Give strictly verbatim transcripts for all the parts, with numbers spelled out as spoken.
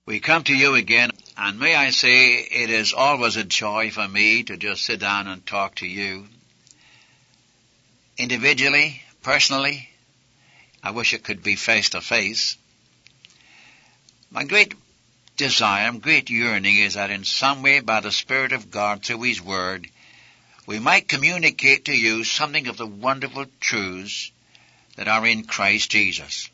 We come to you again, and may I say it is always a joy for me to just sit down and talk to you. Individually, personally, I wish it could be face to face. My great desire, my great yearning is that in some way by the Spirit of God through His Word, we might communicate to you something of the wonderful truths that are in Christ Jesus.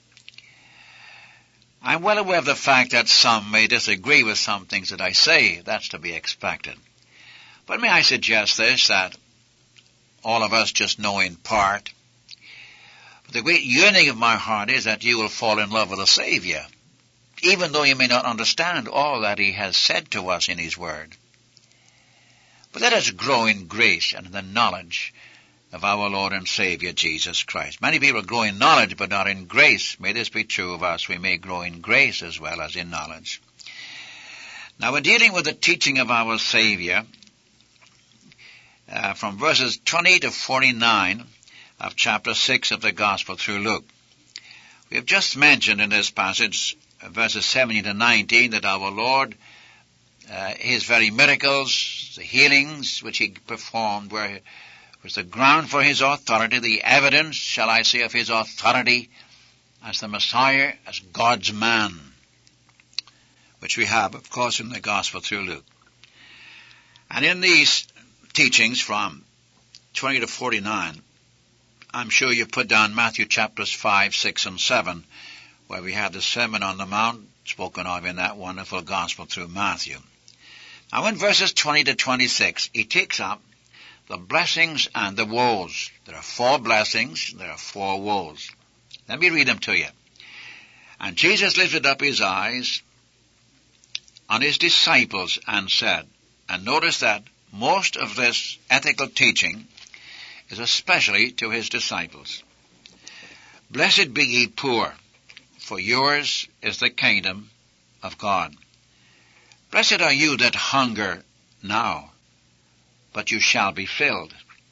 I'm well aware of the fact that some may disagree with some things that I say. That's to be expected. But may I suggest this, that all of us just know in part. But the great yearning of my heart is that you will fall in love with the Savior, even though you may not understand all that He has said to us in His Word. But let us grow in grace and in the knowledge of our Lord and Savior, Jesus Christ. Many people grow in knowledge, but not in grace. May this be true of us. We may grow in grace as well as in knowledge. Now, we're dealing with the teaching of our Savior uh, from verses twenty to forty-nine of chapter six of the Gospel through Luke. We have just mentioned in this passage, verses seventeen to nineteen, that our Lord, uh, His very miracles, the healings which He performed, were was the ground for His authority, the evidence, shall I say, of His authority as the Messiah, as God's man, which we have, of course, in the Gospel through Luke. And in these teachings from twenty to forty-nine, I'm sure you put down Matthew chapters five, six, and seven, where we have the Sermon on the Mount spoken of in that wonderful Gospel through Matthew. Now in verses twenty to twenty-six, He takes up the blessings and the woes. There are four blessings, there are four woes. Let me read them to you. And Jesus lifted up His eyes on His disciples and said, and notice that most of this ethical teaching is especially to His disciples. Blessed be ye poor, for yours is the kingdom of God. Blessed are you that hunger now, but you shall be filled.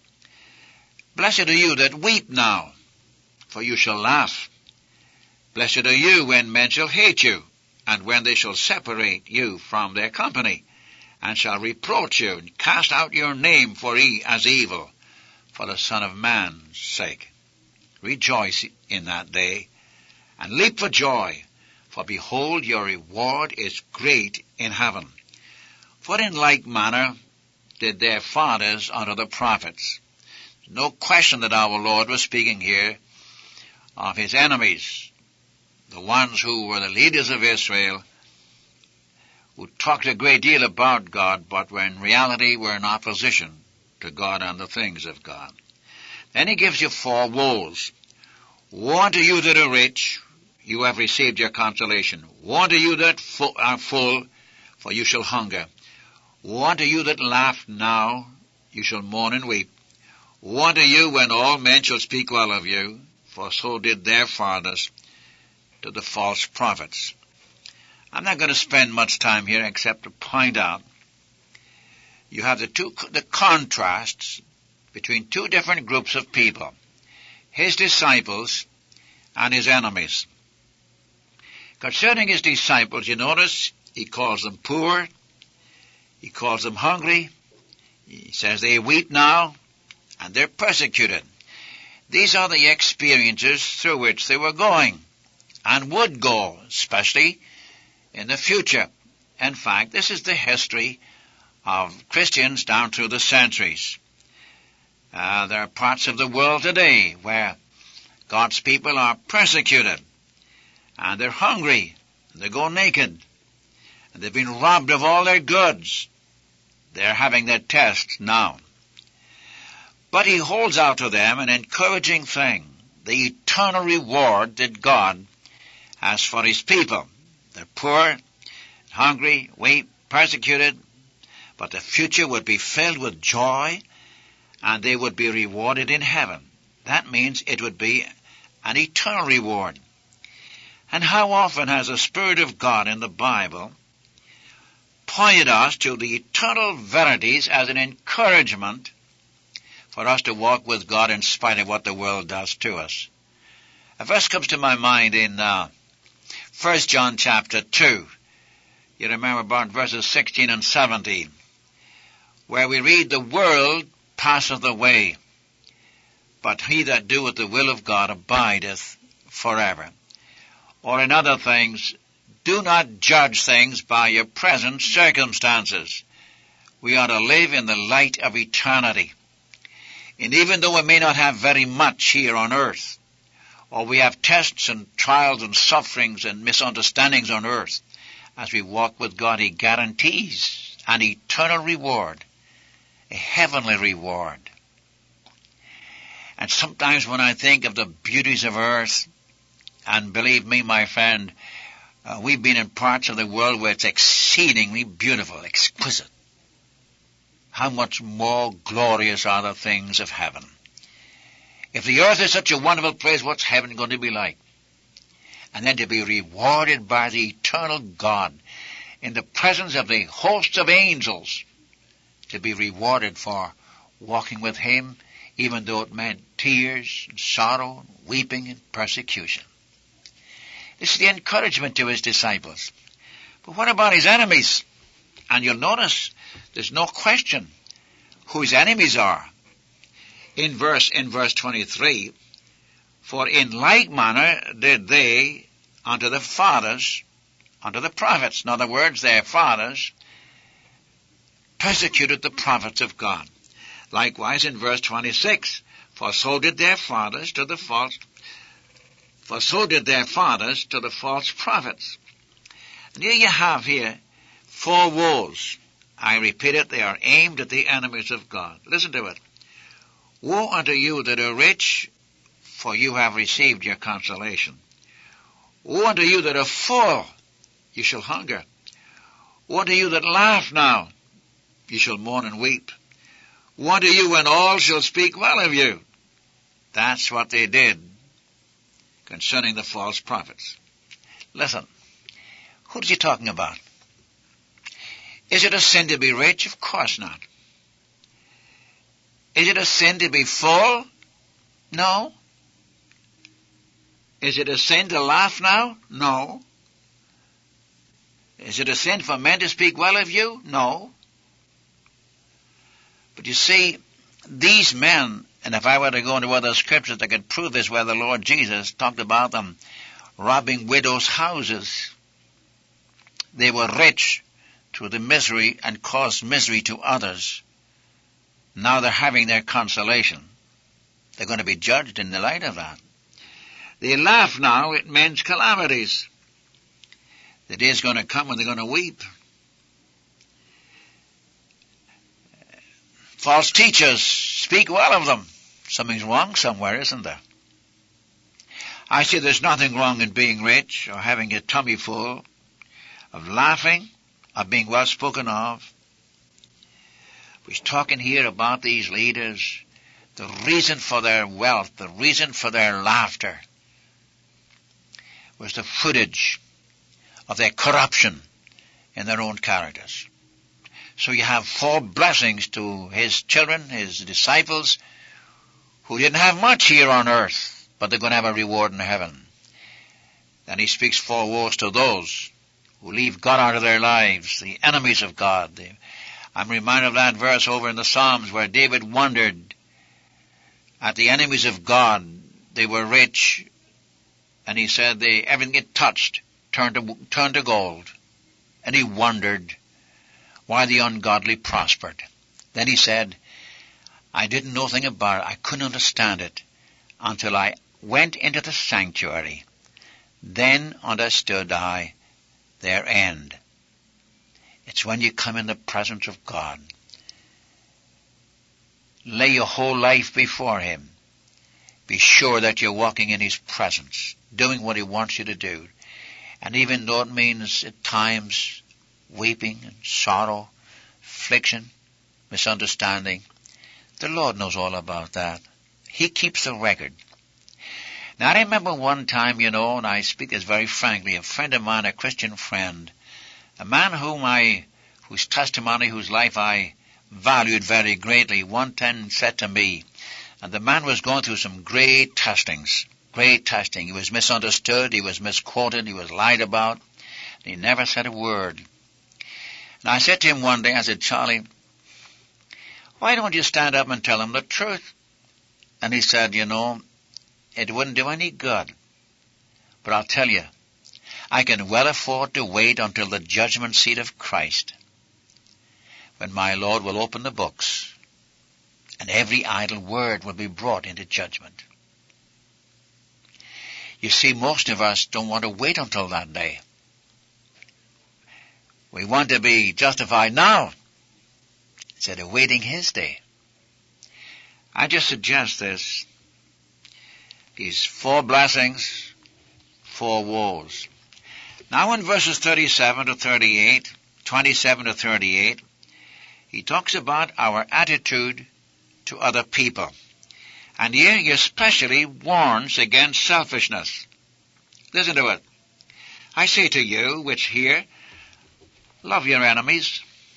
Blessed are you that weep now, for you shall laugh. Blessed are you when men shall hate you, and when they shall separate you from their company, and shall reproach you, and cast out your name for e- as evil, for the Son of Man's sake. Rejoice in that day, and leap for joy, for behold, your reward is great in heaven. For in like manner did their fathers unto the prophets. No question that our Lord was speaking here of His enemies, the ones who were the leaders of Israel, who talked a great deal about God, but were in reality were in opposition to God and the things of God. Then He gives you four woes. Woe unto you that are rich, you have received your consolation. Woe unto you that fu- are full, for you shall hunger. Woe unto you that laugh now, you shall mourn and weep. Woe unto you when all men shall speak well of you, for so did their fathers to the false prophets. I'm not going to spend much time here except to point out you have the two the contrasts between two different groups of people, His disciples and His enemies. Concerning His disciples, you notice He calls them poor, He calls them hungry. He says they weep now, and they're persecuted. These are the experiences through which they were going, and would go, especially in the future. In fact, this is the history of Christians down through the centuries. Uh, there are parts of the world today where God's people are persecuted, and they're hungry, and they go naked, and they've been robbed of all their goods. They're having their tests now. But He holds out to them an encouraging thing, the eternal reward that God has for His people. They're poor, hungry, weak, persecuted, but the future would be filled with joy, and they would be rewarded in heaven. That means it would be an eternal reward. And how often has the Spirit of God in the Bible pointed us to the eternal verities as an encouragement for us to walk with God in spite of what the world does to us. A verse comes to my mind in uh, First John chapter two, You remember about verses sixteen and seventeen, where we read, the world passeth away, but he that doeth the will of God abideth forever. Or in other things, do not judge things by your present circumstances. We are to live in the light of eternity. And even though we may not have very much here on earth, or we have tests and trials and sufferings and misunderstandings on earth, as we walk with God, he guarantees an eternal reward, a heavenly reward. And sometimes when I think of the beauties of earth, and believe me, my friend, uh, we've been in parts of the world where it's exceedingly beautiful, exquisite. How much more glorious are the things of heaven? If the earth is such a wonderful place, what's heaven going to be like? And then to be rewarded by the eternal God in the presence of the hosts of angels, to be rewarded for walking with him, even though it meant tears and sorrow and weeping and persecution. This is the encouragement to his disciples. But what about his enemies? And you'll notice there's no question who his enemies are. In verse, in verse twenty-three, for in like manner did they unto the fathers, unto the prophets. In other words, their fathers persecuted the prophets of God. Likewise in verse twenty-six, for so did their fathers to the false, for so did their fathers to the false prophets. And here you have here four woes. I repeat it, they are aimed at the enemies of God. Listen to it. Woe unto you that are rich, for you have received your consolation. Woe unto you that are full, you shall hunger. Woe unto you that laugh now, you shall mourn and weep. Woe unto you when all shall speak well of you. That's what they did concerning the false prophets. Listen, who is he talking about? Is it a sin to be rich? Of course not. Is it a sin to be full? No. Is it a sin to laugh now? No. Is it a sin for men to speak well of you? No. But you see, these men, and if I were to go into other scriptures that could prove this, where the Lord Jesus talked about them robbing widows' houses. They were rich through the misery and caused misery to others. Now they're having their consolation. They're going to be judged in the light of that. They laugh now at men's calamities. The day's going to come when they're going to weep. False teachers speak well of them. Something's wrong somewhere, isn't there? I say there's nothing wrong in being rich or having your tummy full, of laughing, of being well spoken of. We're talking here about these leaders, the reason for their wealth, the reason for their laughter was the footage of their corruption in their own characters. So you have four blessings to his children, his disciples, who didn't have much here on earth, but they're going to have a reward in heaven. Then he speaks four woes to those who leave God out of their lives, the enemies of God. I'm reminded of that verse over in the Psalms where David wondered at the enemies of God. They were rich, and he said they everything it touched turned to, turned to gold. And he wondered why the ungodly prospered. Then he said, I didn't know anything about it. I couldn't understand it until I went into the sanctuary. Then understood I their end. It's when you come in the presence of God. Lay your whole life before him. Be sure that you're walking in his presence, doing what he wants you to do. And even though it means at times weeping and sorrow, affliction, misunderstanding, the Lord knows all about that. He keeps the record. Now I remember one time, you know, and I speak this very frankly, a friend of mine, a Christian friend, a man whom I, whose testimony, whose life I valued very greatly, one time said to me, and the man was going through some great testings, great testing. He was misunderstood, he was misquoted, he was lied about, and he never said a word. And I said to him one day, I said, Charlie, why don't you stand up and tell them the truth? And he said, you know, it wouldn't do any good. But I'll tell you, I can well afford to wait until the judgment seat of Christ, when my Lord will open the books, and every idle word will be brought into judgment. You see, most of us don't want to wait until that day. We want to be justified now, instead of waiting his day. I just suggest this. These four blessings, four woes. Now in verses thirty-seven to thirty-eight, twenty-seven to thirty-eight, he talks about our attitude to other people. And here he especially warns against selfishness. Listen to it. I say to you, which hear, love your enemies.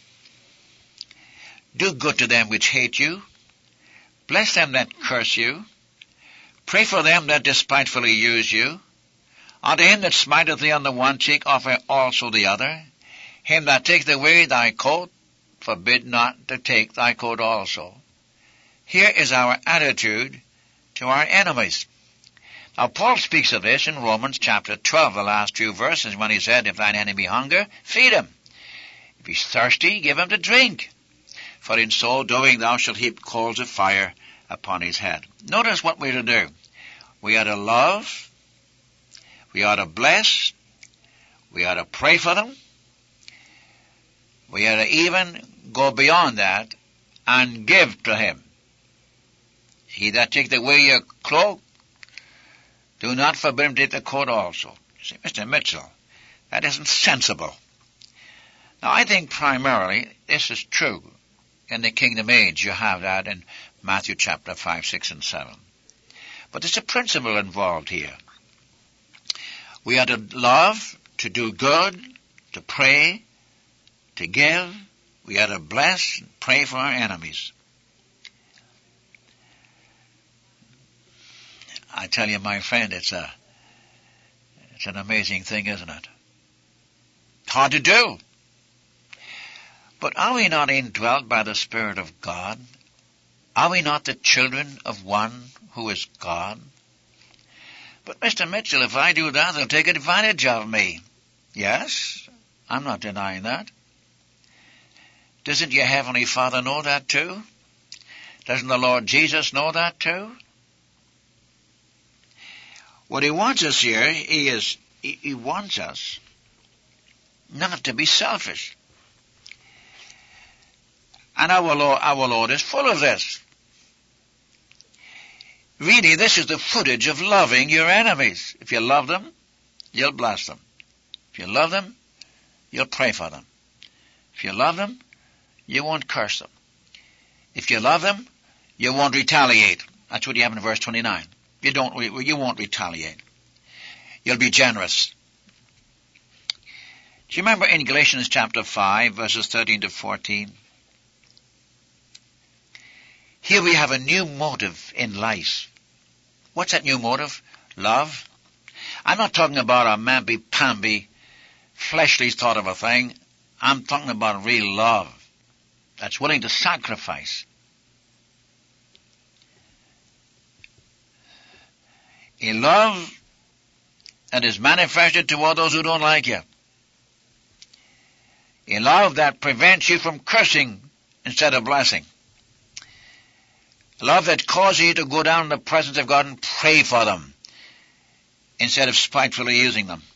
Do good to them which hate you. Bless them that curse you. Pray for them that despitefully use you. Unto him that smiteth thee on the one cheek, offer also the other. Him that taketh away thy coat, forbid not to take thy coat also. Here is our attitude to our enemies. Now Paul speaks of this in Romans chapter twelve, the last few verses, when he said, if thine enemy hunger, feed him. If he's thirsty, give him to drink. For in so doing thou shalt heap coals of fire upon his head. Notice what we're to do. We are to love, we are to bless, we are to pray for them, we are to even go beyond that and give to him. He that taketh away your cloak, do not forbid him to take the coat also. You say, Mister Mitchell, that isn't sensible. Now I think primarily this is true in the kingdom age. You have that in Matthew chapter five, six, and seven. But there's a principle involved here. We are to love, to do good, to pray, to give. We are to bless and pray for our enemies. I tell you, my friend, it's a, it's an amazing thing, isn't it? Hard to do. But are we not indwelt by the Spirit of God? Are we not the children of one who is God? But Mister Mitchell, if I do that, they'll take advantage of me. Yes, I'm not denying that. Doesn't your Heavenly Father know that too? Doesn't the Lord Jesus know that too? What he wants us here, he is, he, he wants us not to be selfish. And our Lord, our Lord is full of this. Really, this is the footage of loving your enemies. If you love them, you'll bless them. If you love them, you'll pray for them. If you love them, you won't curse them. If you love them, you won't retaliate. That's what you have in verse twenty-nine. You don't, you won't retaliate. You'll be generous. Do you remember in Galatians chapter five, verses thirteen to fourteen? Here we have a new motive in life. What's that new motive? Love. I'm not talking about a mamby-pamby, fleshly thought of a thing. I'm talking about real love that's willing to sacrifice. A love that is manifested toward those who don't like you. A love that prevents you from cursing instead of blessing. A love that causes you to go down in the presence of God and pray for them instead of spitefully using them.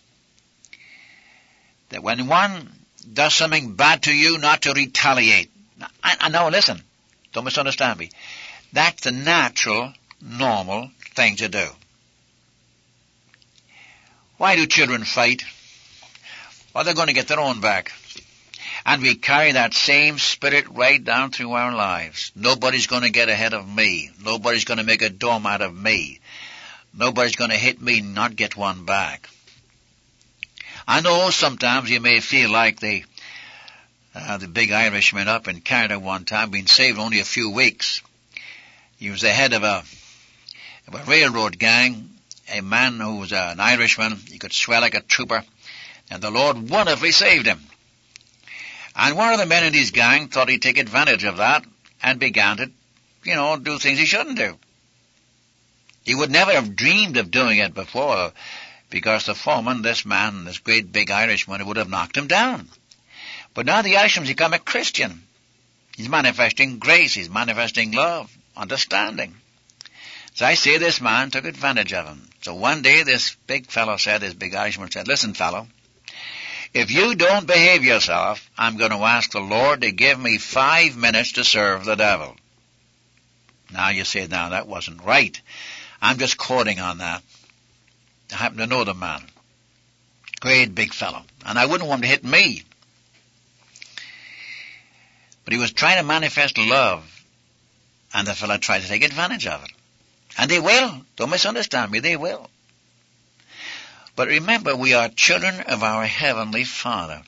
That when one does something bad to you, not to retaliate. I, I know, listen, don't misunderstand me. That's the natural, normal thing to do. Why do children fight? Well, they're going to get their own back. And we carry that same spirit right down through our lives. Nobody's going to get ahead of me. Nobody's going to make a dome out of me. Nobody's going to hit me and not get one back. I know sometimes you may feel like the uh, the big Irishman up in Canada one time, being saved only a few weeks. He was the head of a, of a railroad gang, a man who was uh, an Irishman. He could swear like a trooper, and the Lord wonderfully saved him. And one of the men in his gang thought he'd take advantage of that and began to, you know, do things he shouldn't do. He would never have dreamed of doing it before, because the foreman, this man, this great big Irishman, would have knocked him down. But now the Irishman's become a Christian. He's manifesting grace, he's manifesting love, understanding. So I say this man took advantage of him. So one day this big fellow said, this big Irishman said, listen, fellow, if you don't behave yourself, I'm going to ask the Lord to give me five minutes to serve the devil. Now you say, now that wasn't right. I'm just quoting on that. I happen to know the man. Great big fellow. And I wouldn't want him to hit me. But he was trying to manifest love. And the fellow tried to take advantage of it. And they will. Don't misunderstand me. They will. But remember, we are children of our Heavenly Father.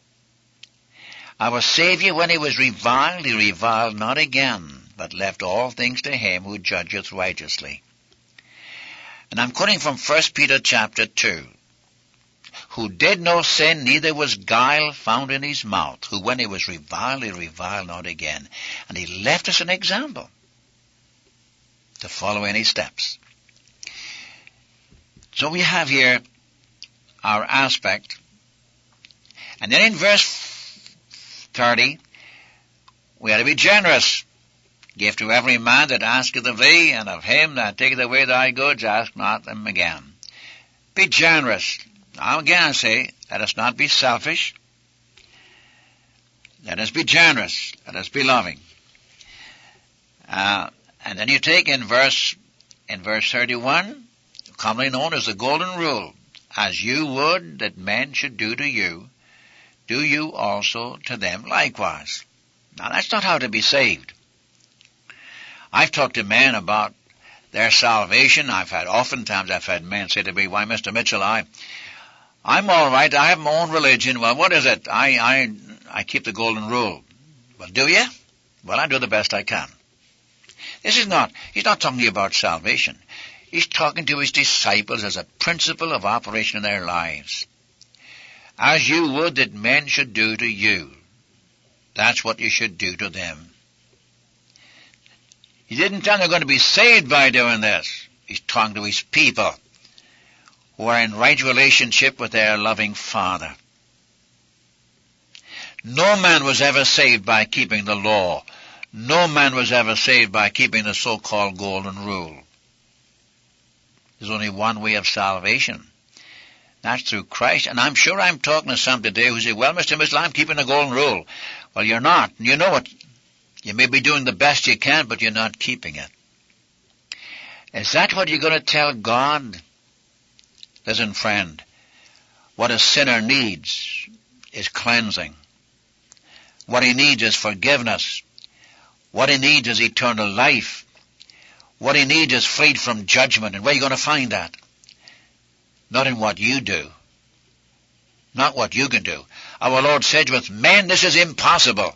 Our Savior, when he was reviled, he reviled not again, but left all things to him who judgeth righteously. And I'm quoting from First Peter chapter two. Who did no sin, neither was guile found in his mouth. Who when he was reviled, he reviled not again. And he left us an example to follow in his steps. So we have here our aspect. And then in verse thirty, we are to be generous. Give to every man that asketh of thee, and of him that taketh away thy goods, ask not them again. Be generous. Now again I say, let us not be selfish. Let us be generous. Let us be loving. Uh, and then you take in verse, in verse thirty-one, commonly known as the golden rule, as you would that men should do to you, do you also to them likewise. Now that's not how to be saved. I've talked to men about their salvation. I've had, oftentimes I've had men say to me, why, Mister Mitchell, I, I'm all right. I have my own religion. Well, what is it? I, I, I keep the golden rule. Well, do you? Well, I do the best I can. This is not, he's not talking about salvation. He's talking to his disciples as a principle of operation in their lives. As you would that men should do to you, that's what you should do to them. He didn't tell them they're going to be saved by doing this. He's talking to his people who are in right relationship with their loving Father. No man was ever saved by keeping the law. No man was ever saved by keeping the so-called golden rule. There's only one way of salvation. That's through Christ. And I'm sure I'm talking to some today who say, well, Mister Mitchell, I'm keeping the golden rule. Well, you're not. You know it. You may be doing the best you can, but you're not keeping it. Is that what you're going to tell God? Listen, friend, what a sinner needs is cleansing. What he needs is forgiveness. What he needs is eternal life. What he needs is freed from judgment. And where are you going to find that? Not in what you do. Not what you can do. Our Lord said with men, this is impossible.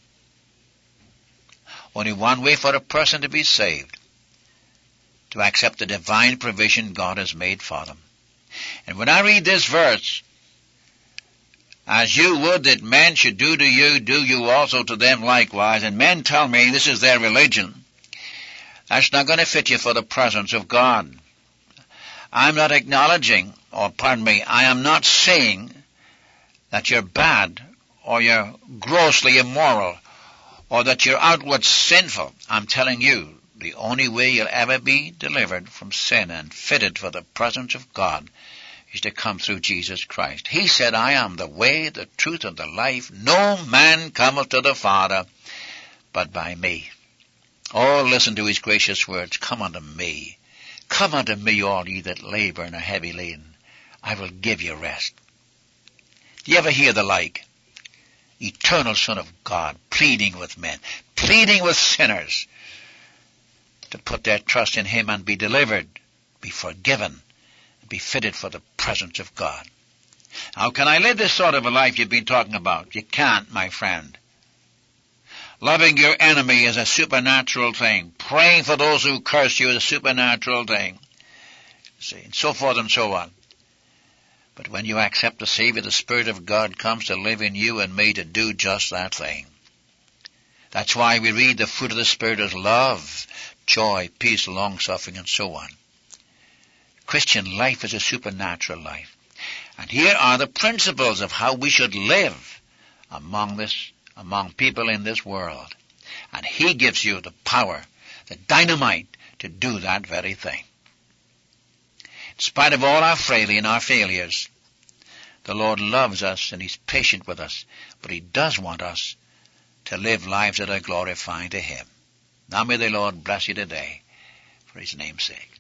Only one way for a person to be saved, to accept the divine provision God has made for them. And when I read this verse, as you would that men should do to you, do you also to them likewise, and men tell me this is their religion, that's not going to fit you for the presence of God. I'm not acknowledging, or pardon me, I am not saying that you're bad, or you're grossly immoral, or that you're outward sinful. I'm telling you, the only way you'll ever be delivered from sin and fitted for the presence of God is to come through Jesus Christ. He said, I am the way, the truth, and the life. No man cometh to the Father but by me. Oh, listen to his gracious words. Come unto me. Come unto me, all ye that labor and are heavy laden. I will give you rest. Do you ever hear the like? Eternal Son of God, pleading with men, pleading with sinners to put their trust in him and be delivered, be forgiven, and be fitted for the presence of God. How can I live this sort of a life you've been talking about? You can't, my friend. Loving your enemy is a supernatural thing. Praying for those who curse you is a supernatural thing. See, and so forth and so on. But when you accept the Savior, the Spirit of God comes to live in you and me to do just that thing. That's why we read the fruit of the Spirit is love, joy, peace, long-suffering, and so on. Christian life is a supernatural life. And here are the principles of how we should live among this, among people in this world. And He gives you the power, the dynamite, to do that very thing. In spite of all our frailty and our failures, the Lord loves us and He's patient with us, but He does want us to live lives that are glorifying to Him. Now may the Lord bless you today for His name's sake.